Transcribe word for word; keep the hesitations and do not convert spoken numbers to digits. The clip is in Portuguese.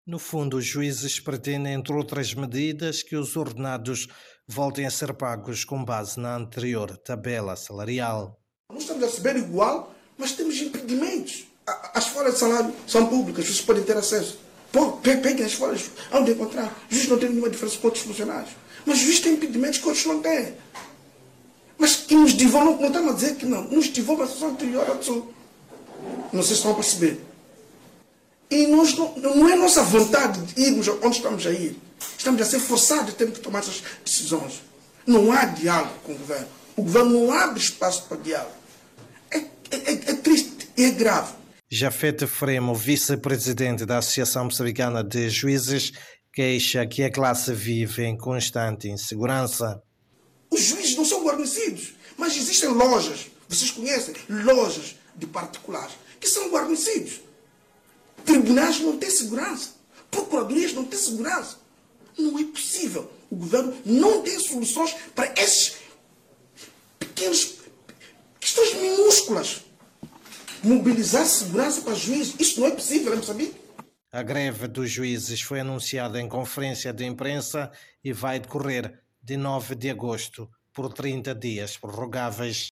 No fundo, os juízes pretendem, entre outras medidas, que os ordenados voltem a ser pagos com base na anterior tabela salarial. Nós estamos a receber igual, mas temos impedimentos. As folhas de salário são públicas, vocês podem ter acesso. Pô, peguem as folhas, onde encontrar. O juiz não tem nenhuma diferença com outros funcionários. Mas o juiz tem impedimentos que outros não têm. Mas que nos devolvam, não estamos a dizer que não, nos devolvam a situação anterior à sua. Não sei se estão a perceber. E nós não, não é nossa vontade de irmos onde estamos a ir. Estamos a ser forçados a ter que tomar essas decisões. Não há diálogo com o governo. O governo não abre espaço para diálogo. É, é, é triste e é grave. Jafet Fremo, vice-presidente da Associação Moçambicana de Juízes, queixa que a classe vive em constante insegurança. Os juízes não são guarnecidos, mas existem lojas, vocês conhecem, lojas de particulares, que são guarnecidos. Tribunais não têm segurança, procuradorias não têm segurança. Não é possível. O governo não tem soluções para esses pequenos questões minúsculas. Mobilizar segurança para juízes, isto não é possível, não sabia? A greve dos juízes foi anunciada em conferência de imprensa e vai decorrer de nove de agosto por trinta dias prorrogáveis.